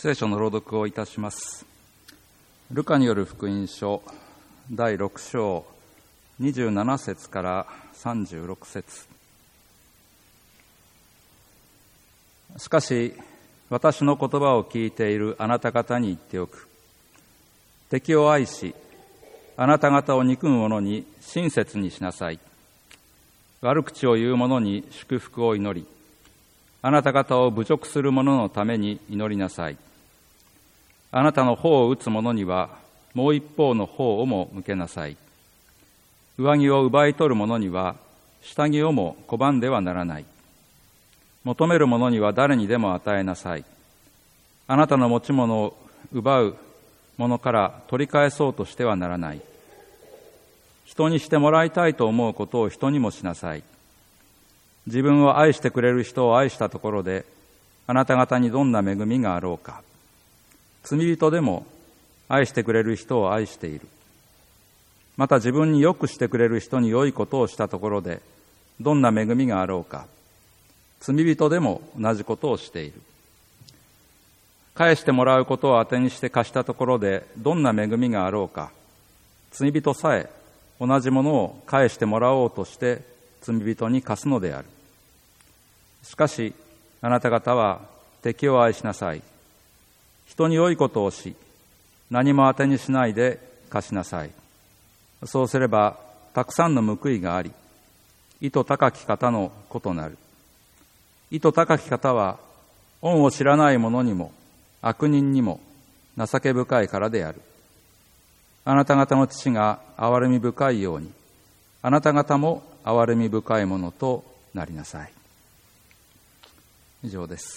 聖書の朗読をいたします。ルカによる福音書第6章27節から36節。しかし私の言葉を聞いているあなた方に言っておく。敵を愛し、あなた方を憎む者に親切にしなさい。悪口を言う者に祝福を祈り、あなた方を侮辱する者のために祈りなさい。あなたの頬を打つ者にはもう一方の頬をも向けなさい。上着を奪い取る者には下着をも拒んではならない。求める者には誰にでも与えなさい。あなたの持ち物を奪う者から取り返そうとしてはならない。人にしてもらいたいと思うことを人にもしなさい。自分を愛してくれる人を愛したところで、あなた方にどんな恵みがあろうか。罪人でも愛してくれる人を愛している。また自分によくしてくれる人に良いことをしたところで、どんな恵みがあろうか。罪人でも同じことをしている。返してもらうことを当てにして貸したところで、どんな恵みがあろうか。罪人さえ同じものを返してもらおうとして罪人に貸すのである。しかしあなた方は敵を愛しなさい。人に良いことをし、何も当てにしないで貸しなさい。そうすればたくさんの報いがあり、意図高き方の子となる。意図高き方は恩を知らない者にも悪人にも情け深いからである。あなた方の父が憐れみ深いように、あなた方も憐れみ深いものとなりなさい。以上です。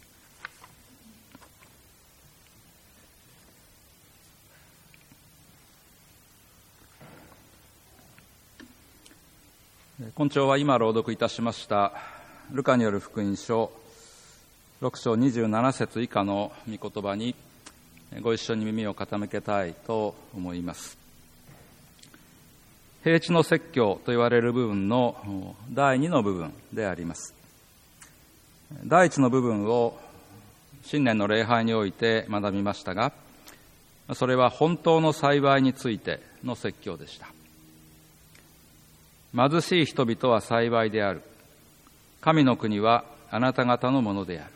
今朝は今朗読いたしましたルカによる福音書6章27節以下の御言葉にご一緒に耳を傾けたいと思います。平地の説教と言われる部分の第2の部分であります。第1の部分を新年の礼拝において学びましたが、それは本当の幸いについての説教でした。貧しい人々は幸いである。神の国はあなた方のものであ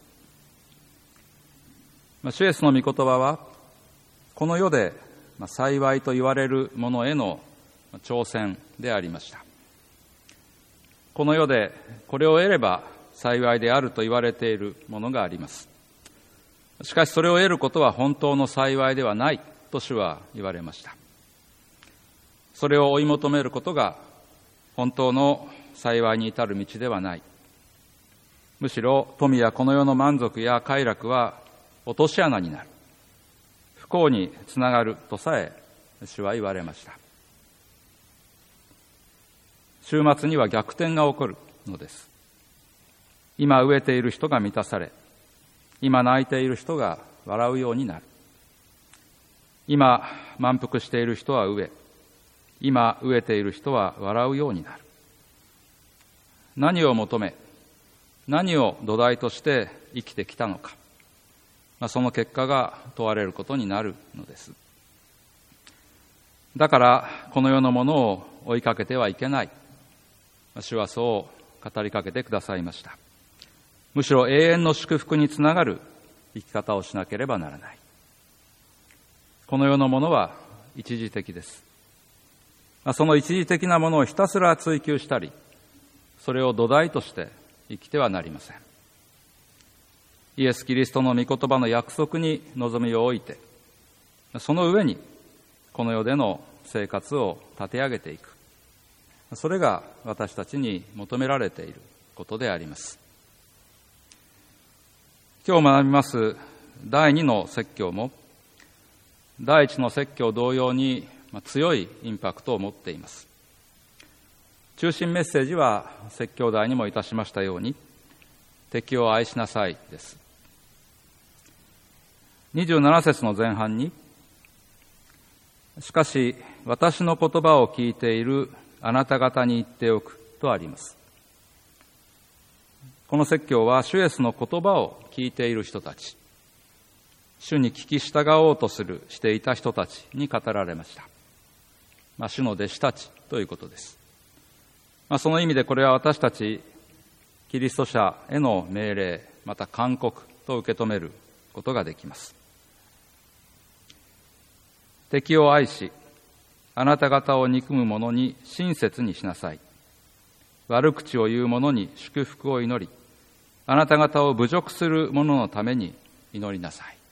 る。主イエスの御言葉は、この世で幸いと言われるものへの挑戦でありました。この世でこれを得れば幸いであると言われているものがあります。しかしそれを得ることは本当の幸いではないと主は言われました。それを追い求めることが本当の幸いに至る道ではない。むしろ富やこの世の満足や快楽は落とし穴になる。不幸につながるとさえ主は言われました。週末には逆転が起こるのです。今飢えている人が満たされ、今泣いている人が笑うようになる。今満腹している人は飢え、今飢えている人は笑うようになる。何を求め、何を土台として生きてきたのか、その結果が問われることになるのです。だからこの世のものを追いかけてはいけない。主はそう語りかけてくださいました。むしろ永遠の祝福につながる生き方をしなければならない。この世のものは一時的です。その一時的なものをひたすら追求したり、それを土台として生きてはなりません。イエス・キリストの御言葉の約束に望みを置いて、その上にこの世での生活を立て上げていく。それが私たちに求められていることであります。今日学びます第2の説教も、第1の説教同様に強いインパクトを持っています。中心メッセージは説教題にもいたしましたように、敵を愛しなさいです。27節の前半に、しかし私の言葉を聞いているあなた方に言っておくとあります。この説教は主イエスの言葉を聞いている人たち、 主に聞き従おうとしていた人たちに語られました。主の弟子たちということです。その意味でこれは私たちキリスト者への命令、また勧告と受け止めることができます。敵を愛し、あなた方を憎む者に親切にしなさい。悪口を言う者に祝福を祈り、あなた方を侮辱する者のために祈りなさい。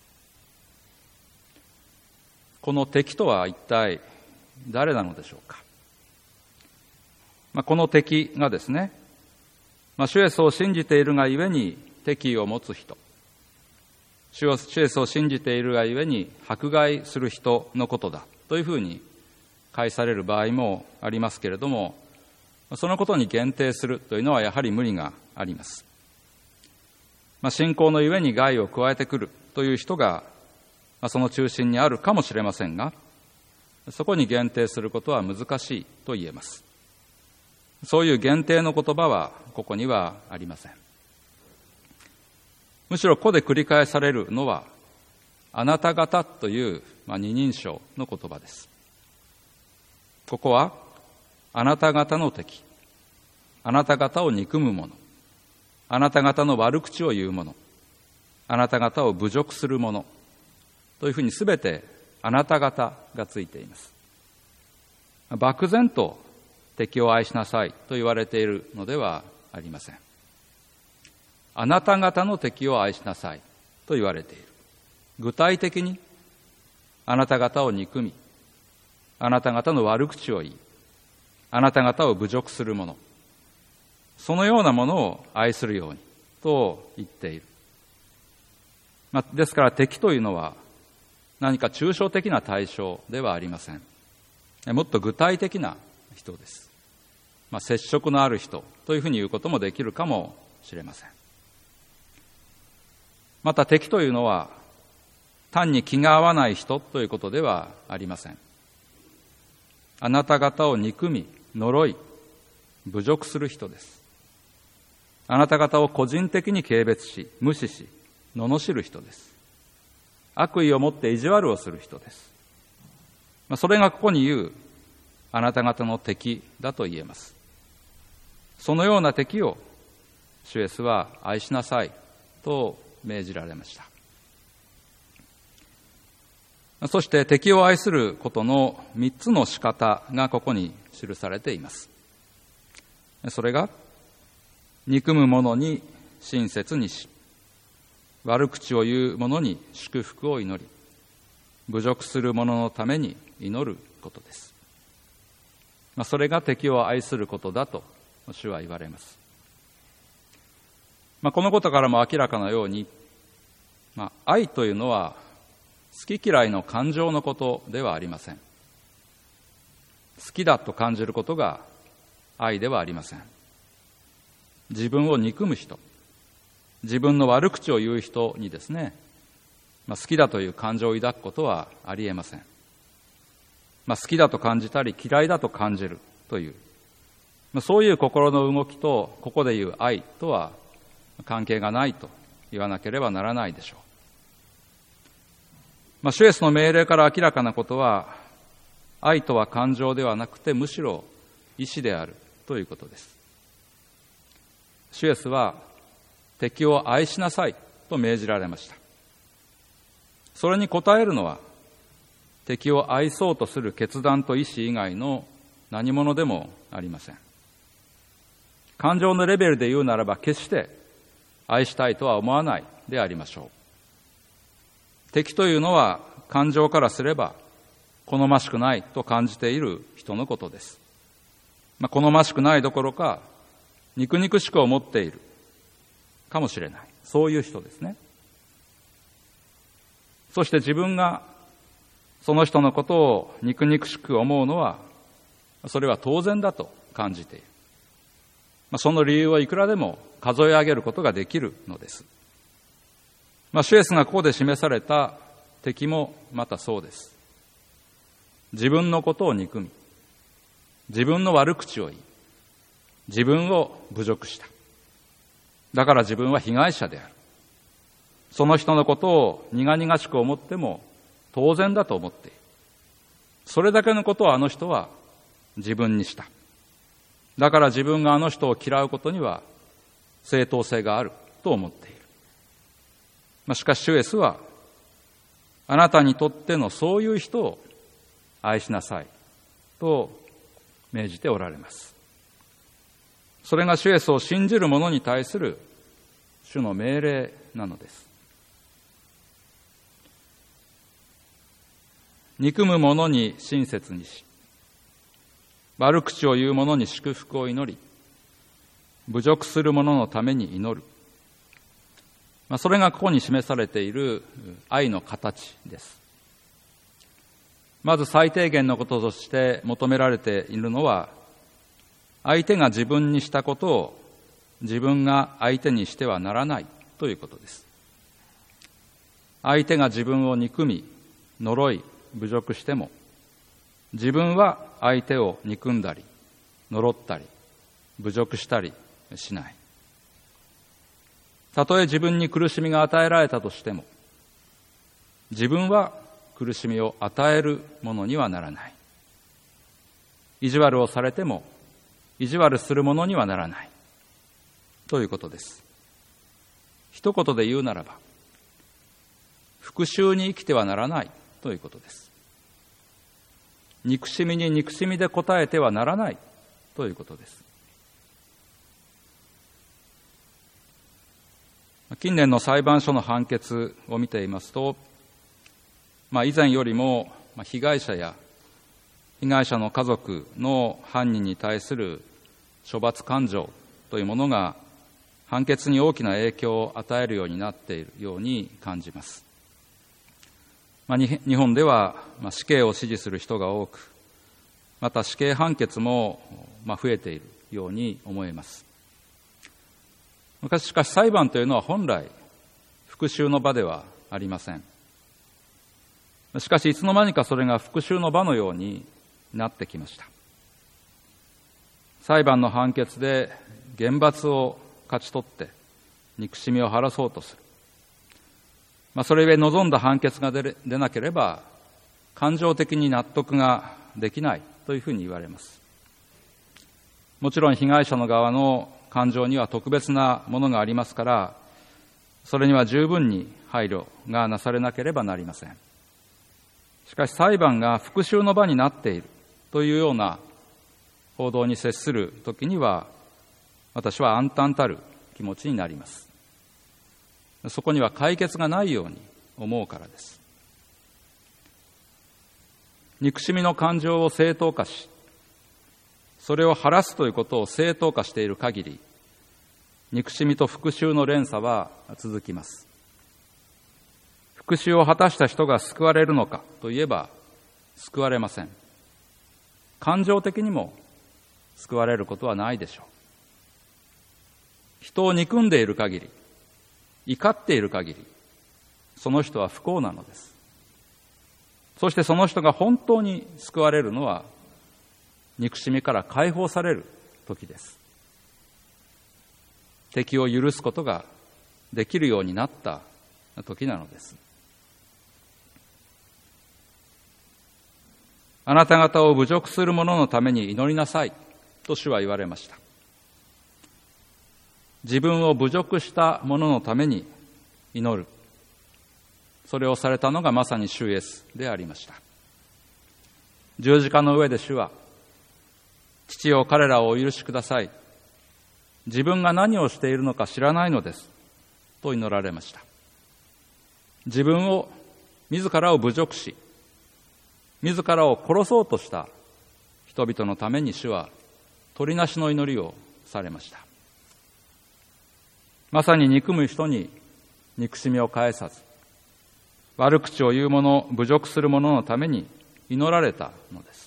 この敵とは一体誰なのでしょうか。この敵がですね、主イエスを信じているがゆえに敵意を持つ人、主イエスを信じているがゆえに迫害する人のことだというふうに解される場合もありますけれども、そのことに限定するというのはやはり無理があります。信仰のゆえに害を加えてくるという人がその中心にあるかもしれませんが、そこに限定することは難しいと言えます。そういう限定の言葉はここにはありません。むしろここで繰り返されるのは、あなた方という二人称の言葉です。ここは、あなた方の敵、あなた方を憎む者、あなた方の悪口を言う者、あなた方を侮辱する者というふうにすべてあなた方がついています。漠然と敵を愛しなさいと言われているのではありません。あなた方の敵を愛しなさいと言われている。具体的にあなた方を憎み、あなた方の悪口を言い、あなた方を侮辱する者、そのようなものを愛するようにと言っている。ですから敵というのは何か抽象的な対象ではありません。もっと具体的な人です。接触のある人というふうに言うこともできるかもしれません。また敵というのは単に気が合わない人ということではありません。あなた方を憎み、呪い、侮辱する人です。あなた方を個人的に軽蔑し、無視し、罵る人です。悪意を持って意地悪をする人です。それがここに言うあなた方の敵だと言えます。そのような敵を主イエスは愛しなさいと命じられました。そして敵を愛することの3つの仕方がここに記されています。それが、憎む者に親切にし、悪口を言う者に祝福を祈り、侮辱する者のために祈ることです。それが敵を愛することだと主は言われます。このことからも明らかなように、愛というのは好き嫌いの感情のことではありません。好きだと感じることが愛ではありません。自分を憎む人、自分の悪口を言う人にですね、好きだという感情を抱くことはありえません。好きだと感じたり嫌いだと感じるという、そういう心の動きとここで言う愛とは関係がないと言わなければならないでしょう。主イエスの命令から明らかなことは、愛とは感情ではなくてむしろ意志であるということです。主イエスは敵を愛しなさいと命じられました。それに応えるのは敵を愛そうとする決断と意志以外の何者でもありません。感情のレベルで言うならば決して愛したいとは思わないでありましょう。敵というのは感情からすれば好ましくないと感じている人のことです。好ましくないどころか肉々しく思っているかもしれない、そういう人ですね。そして自分がその人のことを肉々しく思うのはそれは当然だと感じている。その理由をいくらでも数え上げることができるのです。主イエスがここで示された敵もまたそうです。自分のことを憎み、自分の悪口を言い、自分を侮辱した。だから自分は被害者である。 その人のことを苦々しく思っても当然だと思っている。それだけのことをあの人は自分にした。だから自分があの人を嫌うことには正当性があると思っている。しかし主イエスは、あなたにとってのそういう人を愛しなさいと命じておられます。それが主イエスを信じる者に対する主の命令なのです。憎む者に親切にし、悪口を言う者に祝福を祈り、侮辱する者のために祈る。それがここに示されている愛の形です。まず最低限のこととして求められているのは、相手が自分にしたことを自分が相手にしてはならないということです。相手が自分を憎み、呪い、侮辱しても、自分は相手を憎んだり、呪ったり、侮辱したりしない。たとえ自分に苦しみが与えられたとしても、自分は苦しみを与えるものにはならない。意地悪をされても、意地悪するものにはならない。ということです。一言で言うならば、復讐に生きてはならないということです。憎しみに憎しみで応えてはならないということです。近年の裁判所の判決を見ていますと、以前よりも被害者や被害者の家族の犯人に対する処罰感情というものが判決に大きな影響を与えるようになっているように感じます。日本では死刑を支持する人が多く、また死刑判決も増えているように思えます。しかし裁判というのは本来復讐の場ではありません。しかしいつの間にかそれが復讐の場のようになってきました。裁判の判決で厳罰を勝ち取って憎しみを晴らそうとする。それゆえ望んだ判決が出なければ感情的に納得ができないというふうに言われます。もちろん被害者の側の感情には特別なものがありますから、それには十分に配慮がなされなければなりません。しかし裁判が復讐の場になっているというような報道に接するときには、私は暗淡たる気持ちになります。そこには解決がないように思うからです。憎しみの感情を正当化し、それを晴らすということを正当化している限り、憎しみと復讐の連鎖は続きます。復讐を果たした人が救われるのかといえば、救われません。感情的にも救われることはないでしょう。人を憎んでいる限り、怒っている限り、その人は不幸なのです。そしてその人が本当に救われるのは、憎しみから解放される時です。敵を許すことができるようになった時なのです。あなた方を侮辱する者のために祈りなさいと主は言われました。自分を侮辱した者のために祈る。それをされたのがまさに主イエスでありました。十字架の上で主は、父よ彼らをお許しください。自分が何をしているのか知らないのです。と祈られました。自分を、自らを侮辱し、自らを殺そうとした人々のために主は取りなしの祈りをされました。まさに憎む人に憎しみを返さず、悪口を言う者、侮辱する者のために祈られたのです。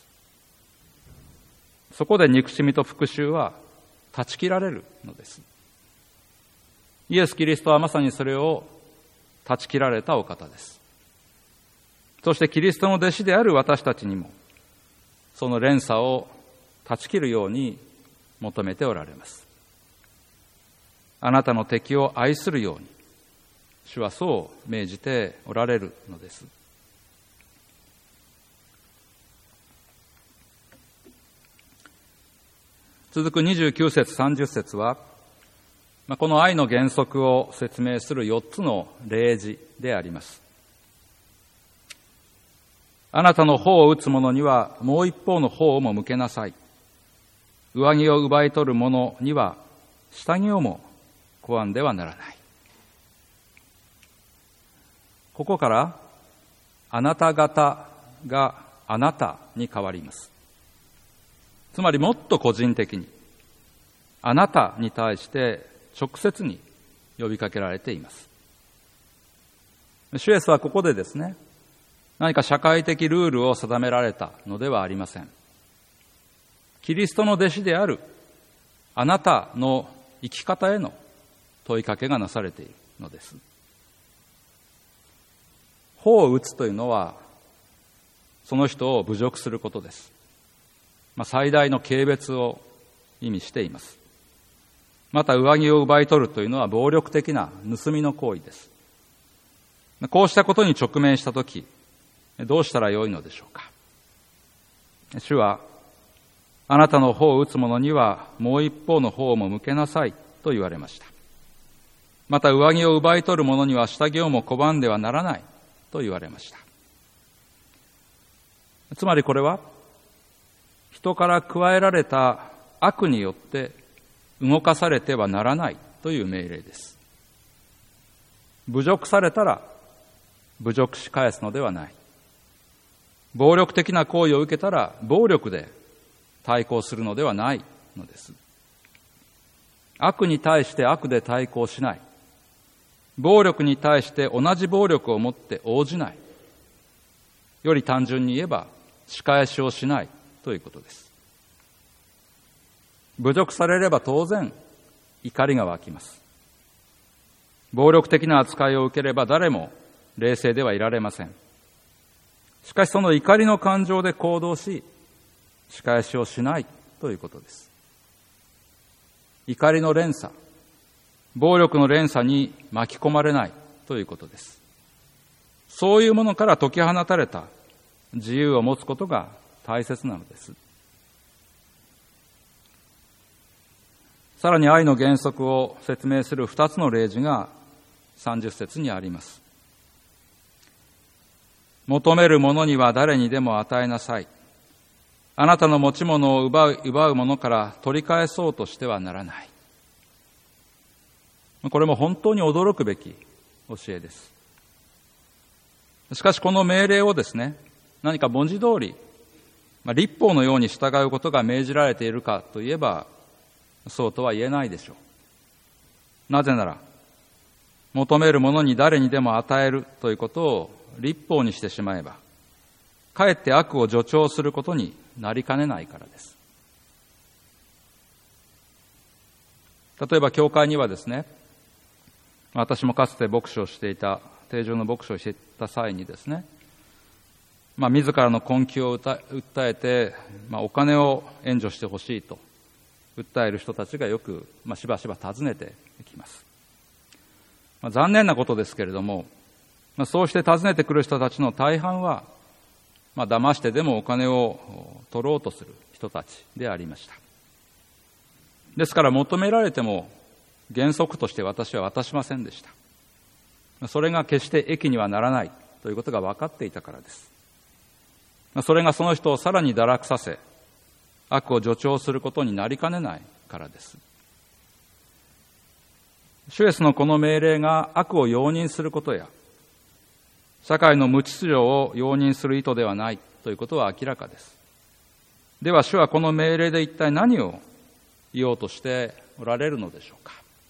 そこで憎しみと復讐は断ち切られるのです。イエス・キリストはまさにそれを断ち切られたお方です。そしてキリストの弟子である私たちにも、その連鎖を断ち切るように求めておられます。あなたの敵を愛するように、 主はそう命じておられるのです。続く29節30節は、この愛の原則を説明する4つの例示であります。あなたの頬を打つ者にはもう一方の頬をも向けなさい。上着を奪い取る者には下着をも拒んではならない。ここからあなた方があなたに変わります。つまりもっと個人的にあなたに対して直接に呼びかけられています。主イエスはここでですね、何か社会的ルールを定められたのではありません。キリストの弟子であるあなたの生き方への問いかけがなされているのです。頬を打つというのはその人を侮辱することです。最大の軽蔑を意味しています。また上着を奪い取るというのは暴力的な盗みの行為です。こうしたことに直面したとき、どうしたらよいのでしょうか。主は、あなたの頬を打つ者にはもう一方の頬も向けなさいと言われました。また上着を奪い取る者には下着をも拒んではならないと言われました。つまりこれは、人から加えられた悪によって動かされてはならないという命令です。侮辱されたら侮辱し返すのではない。暴力的な行為を受けたら暴力で対抗するのではないのです。悪に対して悪で対抗しない。暴力に対して同じ暴力をもって応じない。より単純に言えば仕返しをしないということです。侮辱されれば当然怒りが湧きます。暴力的な扱いを受ければ誰も冷静ではいられません。しかしその怒りの感情で行動し、仕返しをしないということです。怒りの連鎖、暴力の連鎖に巻き込まれないということです。そういうものから解き放たれた自由を持つことが大切なのです。さらに愛の原則を説明する2つの例示が30節にあります。求める者には誰にでも与えなさい。あなたの持ち物を奪う者から取り返そうとしてはならない。これも本当に驚くべき教えです。しかしこの命令をですね、何か文字通り、律法のように従うことが命じられているかといえば、そうとは言えないでしょう。なぜなら、求める者に誰にでも与えるということを律法にしてしまえば、かえって悪を助長することになりかねないからです。例えば教会にはですね、私もかつて牧師をしていた、定常の牧師をしていた際にですね、自らの困窮を訴えて、お金を援助してほしいと訴える人たちがよく、しばしば訪ねてきます。残念なことですけれども、そうして訪ねてくる人たちの大半は、騙してでもお金を取ろうとする人たちでありました。ですから求められても原則として私は渡しませんでした。それが決して益にはならないということが分かっていたからです。それがその人をさらに堕落させ、悪を助長することになりかねないからです。主イエスのこの命令が悪を容認することや、社会の無秩序を容認する意図ではないということは明らかです。では主はこの命令で一体何を言おうとしておられるのでしょうか。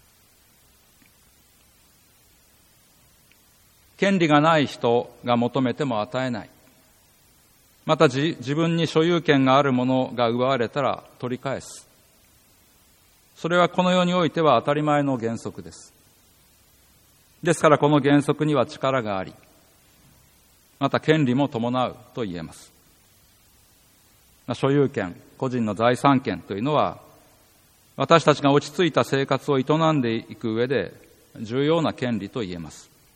権利がない人が求めても与えない。また自分に所有権があるものが奪われたら取り返す。それはこの世においては当たり前の原則です。ですからこの原則には力があり、また権利も伴うと言えます。所有権、個人の財産権というのは、私たちが落ち着いた生活を営んでいく上で重要な権利と言えます。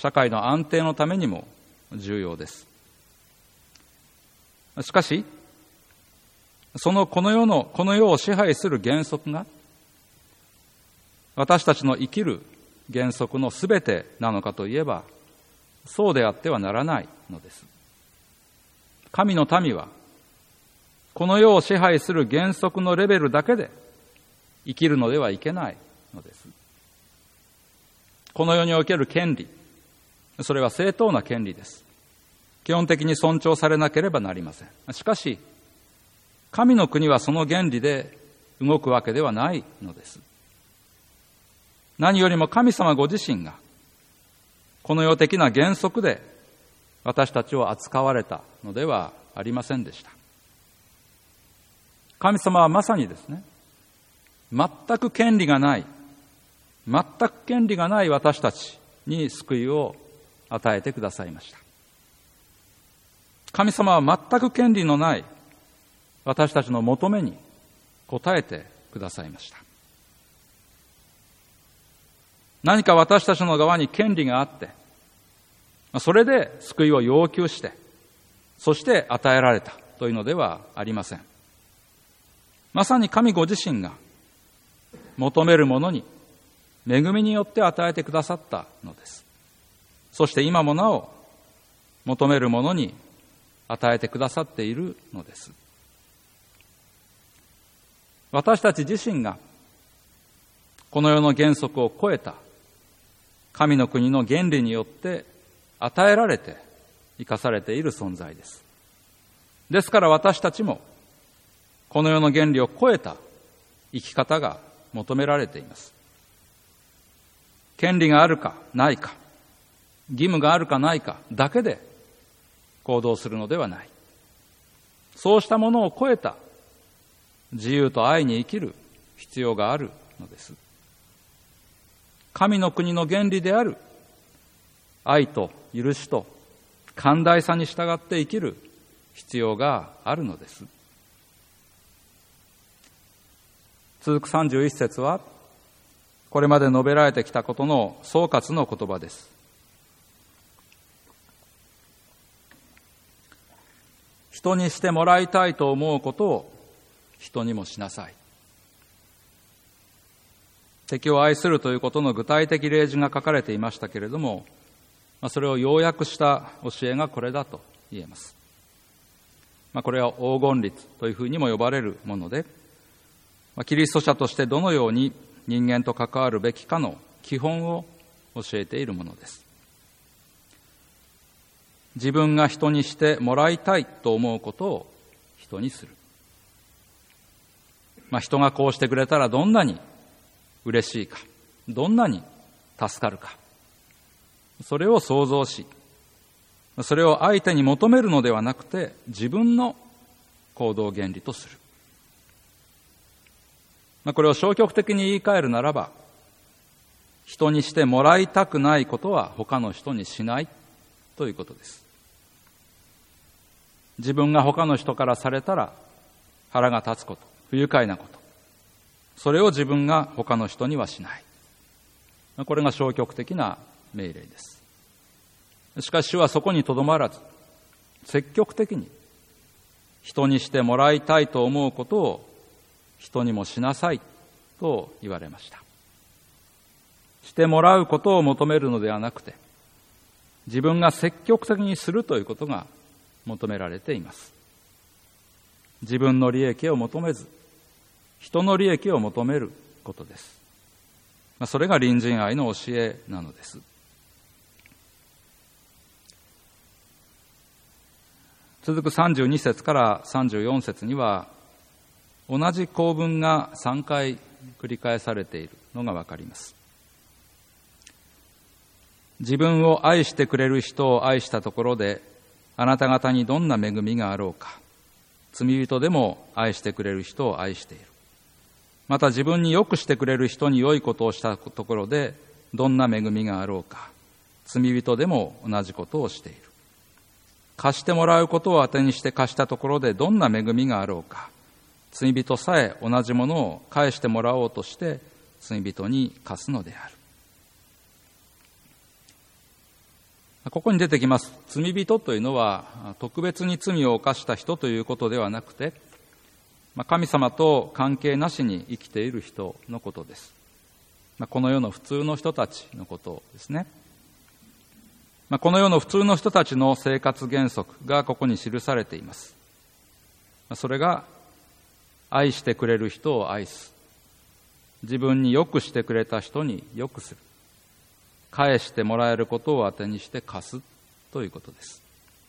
社会の安定のためにも重要です。しかし、この世を支配する原則が、私たちの生きる原則のすべてなのかといえば、そうであってはならないのです。神の民は、この世を支配する原則のレベルだけで生きるのではいけないのです。この世における権利、それは正当な権利です。基本的に尊重されなければなりません。しかし、神の国はその原理で動くわけではないのです。何よりも神様ご自身が、この世的な原則で私たちを扱われたのではありませんでした。神様はまさにですね、全く権利がない私たちに救いを与えてくださいました。神様は全く権利のない私たちの求めに応えてくださいました。何か私たちの側に権利があって、それで救いを要求して、そして与えられたというのではありません。まさに神ご自身が求めるものに恵みによって与えてくださったのです。そして今もなお求めるものに与えてくださっているのです。私たち自身がこの世の原則を超えた神の国の原理によって与えられて生かされている存在です。ですから私たちもこの世の原理を超えた生き方が求められています。権利があるかないか、義務があるかないかだけで行動するのではない。そうしたものを超えた自由と愛に生きる必要があるのです。神の国の原理である愛と許しと寛大さに従って生きる必要があるのです。続く31節は、これまで述べられてきたことの総括の言葉です。人にしてもらいたいと思うことを人にもしなさい。敵を愛するということの具体的例示が書かれていましたけれども、それを要約した教えがこれだと言えます。これは黄金律というふうにも呼ばれるもので、キリスト者としてどのように人間と関わるべきかの基本を教えているものです。自分が人にしてもらいたいと思うことを人にする。人がこうしてくれたらどんなに嬉しいか、どんなに助かるか、それを想像し、それを相手に求めるのではなくて自分の行動原理とする。これを消極的に言い換えるならば、人にしてもらいたくないことは他の人にしないということです。自分が他の人からされたら腹が立つこと、不愉快なこと、それを自分が他の人にはしない。これが消極的な命令です。しかし主はそこにとどまらず、積極的に人にしてもらいたいと思うことを人にもしなさいと言われました。してもらうことを求めるのではなくて、自分が積極的にするということが求められています。自分の利益を求めず、人の利益を求めることです。それが隣人愛の教えなのです。続く32節から34節には、同じ構文が3回繰り返されているのがわかります。自分を愛してくれる人を愛したところで、あなた方にどんな恵みがあろうか。罪人でも愛してくれる人を愛している。また自分に良くしてくれる人に良いことをしたところで、どんな恵みがあろうか。罪人でも同じことをしている。貸してもらうことを当てにして貸したところで、どんな恵みがあろうか。罪人さえ同じものを返してもらおうとして罪人に貸すのである。 ここに出てきます罪人というのは特別に罪を犯した人ということではなくて、神様と関係なしに生きている人のことです。この世の普通の人たちのことですね。この世の普通の人たちの生活原則がここに記されています。それが愛してくれる人を愛す、自分に良くしてくれた人に良くする、返してもらえることを当てにして貸すということです。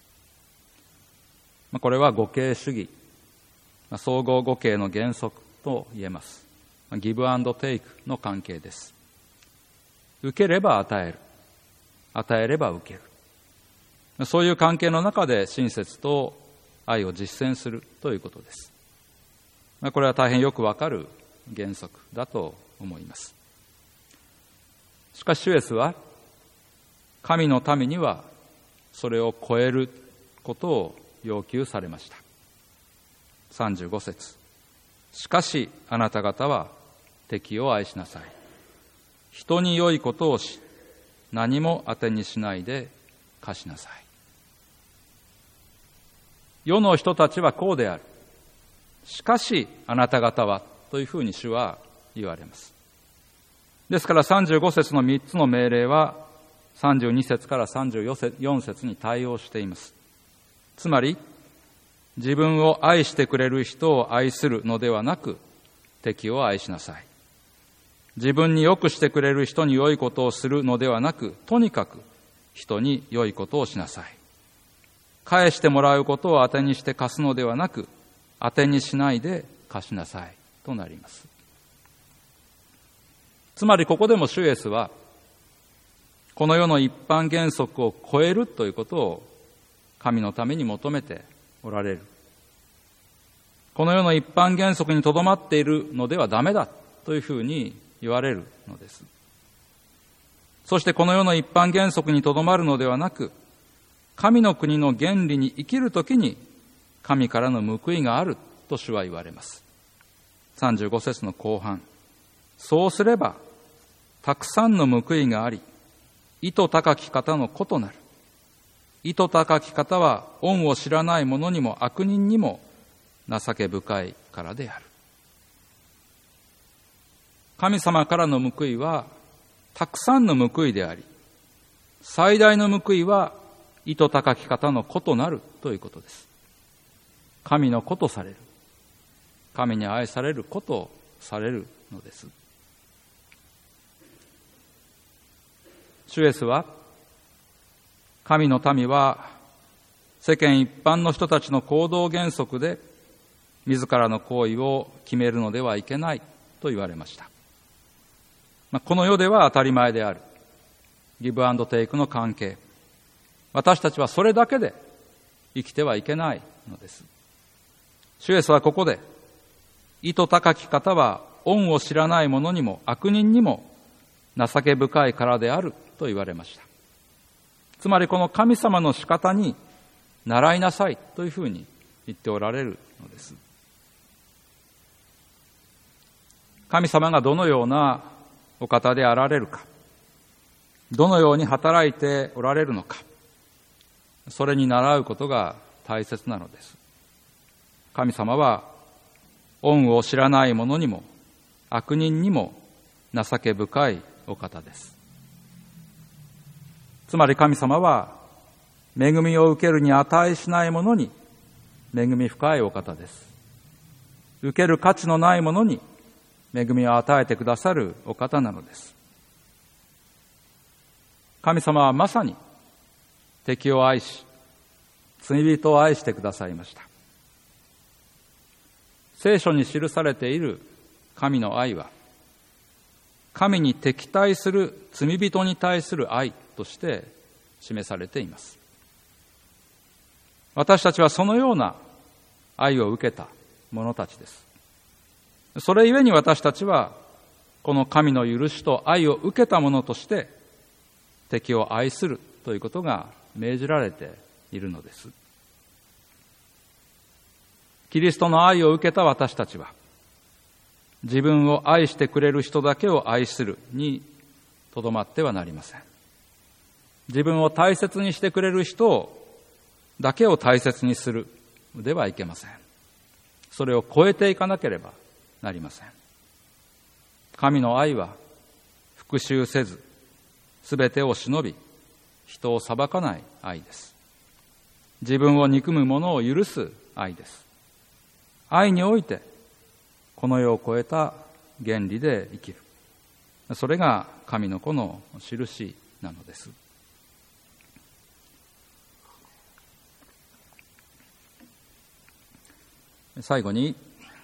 これは互恵主義、総合互恵の原則と言えます。ギブアンドテイクの関係です。受ければ与える、与えれば受ける、そういう関係の中で親切と愛を実践するということです。これは大変よくわかる原則だと思います。しかし主イエスは神の民にはそれを超えることを要求されました。35節、しかしあなた方は敵を愛しなさい。人に良いことをし、何も当てにしないで貸しなさい。世の人たちはこうである。しかしあなた方はというふうに主は言われます。ですから35節の3つの命令は32節から34節に対応しています。つまり自分を愛してくれる人を愛するのではなく、敵を愛しなさい。自分に良くしてくれる人に良いことをするのではなく、とにかく人に良いことをしなさい。返してもらうことを当てにして貸すのではなく、当てにしないで貸しなさいとなります。つまりここでも主イエスは、この世の一般原則を超えるということを神のために求めておられる。この世の一般原則にとどまっているのではダメだというふうに言われるのです。そしてこの世の一般原則にとどまるのではなく、神の国の原理に生きるときに神からの報いがあると主は言われます。35節の後半、そうすればたくさんの報いがあり、意図高き方の子となる。意図高き方は恩を知らない者にも悪人にも情け深いからである。神様からの報いはたくさんの報いであり、最大の報いは意図高き方の子となるということです。神の子とされる、神に愛される子とされるのです。主イエスは、神の民は世間一般の人たちの行動原則で自らの行為を決めるのではいけないと言われました。この世では当たり前であるギブアンドテイクの関係、私たちはそれだけで生きてはいけないのです。主イエスはここで、意図高き方は恩を知らない者にも悪人にも情け深いからであると言われました。つまりこの神様の仕方に習いなさいというふうに言っておられるのです。神様がどのようなお方であられるか、どのように働いておられるのか、それに習うことが大切なのです。神様は恩を知らない者にも悪人にも情け深いお方です。つまり神様は恵みを受けるに値しない者に恵み深いお方です。受ける価値のない者に恵みを与えてくださるお方なのです。神様はまさに敵を愛し、罪人を愛してくださいました。聖書に記されている神の愛は、神に敵対する罪人に対する愛として示されています。私たちはそのような愛を受けた者たちです。それゆえに私たちはこの神の許しと愛を受けた者として敵を愛するということが命じられているのです。キリストの愛を受けた私たちは、自分を愛してくれる人だけを愛するにとどまってはなりません。 自分を大切にしてくれる人だけを大切にするではいけません。それを超えていかなければなりません。神の愛は復讐せず、すべてを忍び、人を裁かない愛です。自分を憎む者を許す愛です。愛においてこの世を超えた原理で生きる。それが神の子の印なのです。最後に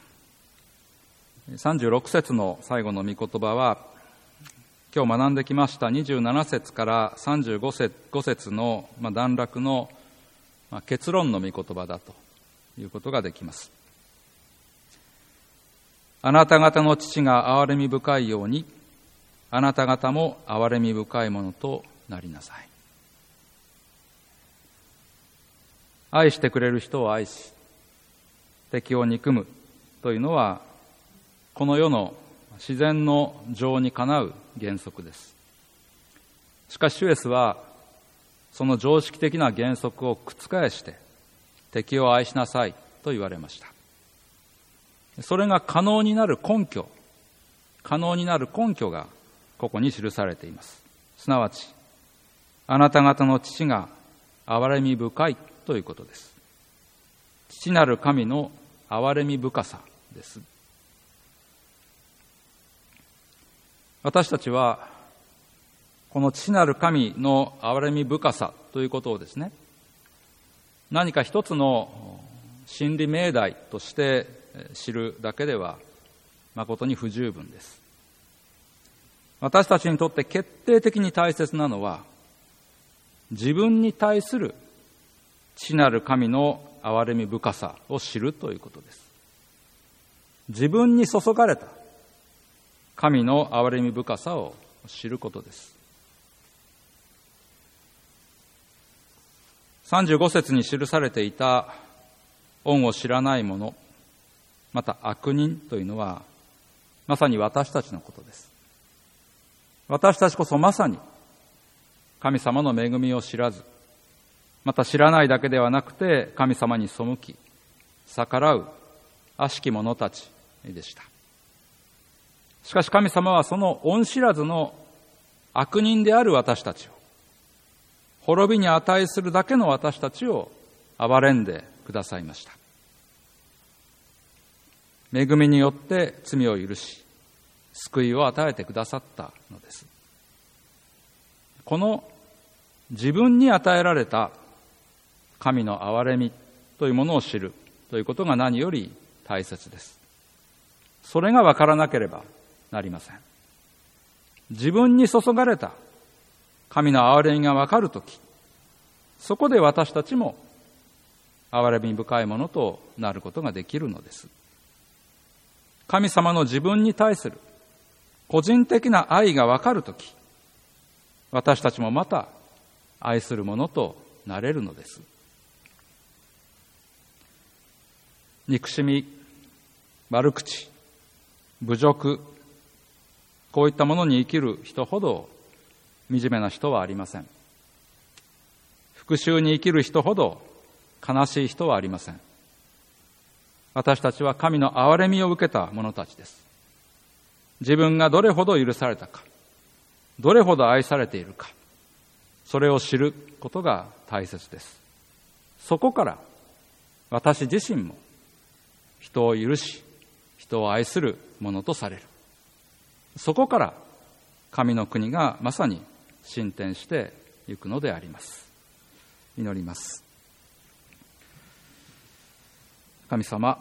36節の最後の御言葉は、今日学んできました27節から35節の段落の結論の御言葉だということができます。あなた方の父が憐れみ深いように、あなた方も憐れみ深いものとなりなさい。愛してくれる人を愛し、敵を憎むというのは、この世の自然の情にかなう原則です。しかし主イエスは、その常識的な原則を覆して、敵を愛しなさいと言われました。それが可能になる根拠がここに記されています。すなわち、あなた方の父が憐れみ深いということです。父なる神の憐れみ深さです。私たちはこの父なる神の憐れみ深さということをですね、何か一つの真理命題として知るだけでは誠に不十分です。私たちにとって決定的に大切なのは、自分に対する父なる神の憐れみ深さを知るということです。自分に注がれた神の憐れみ深さを知ることです。35節に記されていた恩を知らない者、また悪人というのは、まさに私たちのことです。私たちこそまさに神様の恵みを知らず、また知らないだけではなくて神様に背き、逆らう悪しき者たちでした。しかし神様はその恩知らずの悪人である私たちを、滅びに値するだけの私たちを憐れんでくださいました。恵みによって罪を許し、救いを与えてくださったのです。この自分に与えられた神の憐れみというものを知るということが何より大切です。それが分からなければなりません。自分に注がれた神の憐れみが分かるとき、そこで私たちも憐れみ深いものとなることができるのです。神様の自分に対する個人的な愛が分かるとき、私たちもまた愛するものとなれるのです。憎しみ、悪口、侮辱、こういったものに生きる人ほど惨めな人はありません。復讐に生きる人ほど悲しい人はありません。私たちは神の憐れみを受けた者たちです。自分がどれほど許されたか、どれほど愛されているか、それを知ることが大切です。そこから私自身も人を許し、人を愛するものとされる。そこから神の国がまさに進展していくのであります。祈ります。神様、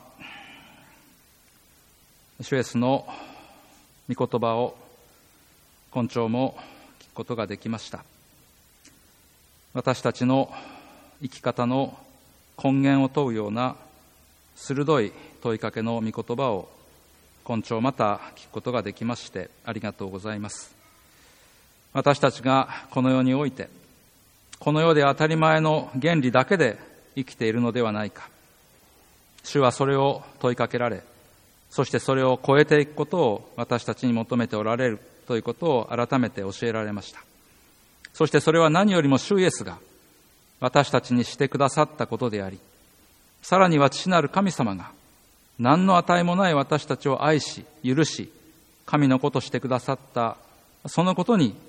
主イエスの御言葉を今朝も聞くことができました。私たちの生き方の根源を問うような鋭い問いかけの御言葉を今朝また聞くことができましてありがとうございます。私たちがこの世において、この世で当たり前の原理だけで生きているのではないか。主はそれを問いかけられ、そしてそれを超えていくことを私たちに求めておられるということを改めて教えられました。 そしてそれは何よりも主イエスが私たちにしてくださったことであり、さらには父なる神様が何の値もない私たちを愛し、許し、神の子としてくださった、そのことに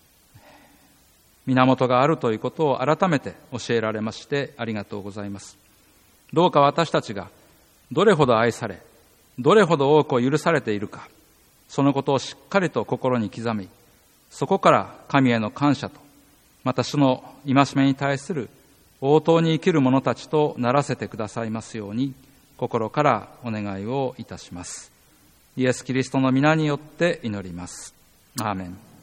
源があるということを改めて教えられましてありがとうございます。どうか私たちがどれほど愛され、どれほど多く許されているか、そのことをしっかりと心に刻み、そこから神への感謝と、また主の戒めに対する応答に生きる者たちとならせてくださいますように、心からお願いをいたします。イエス・キリストの皆によって祈ります。アーメン。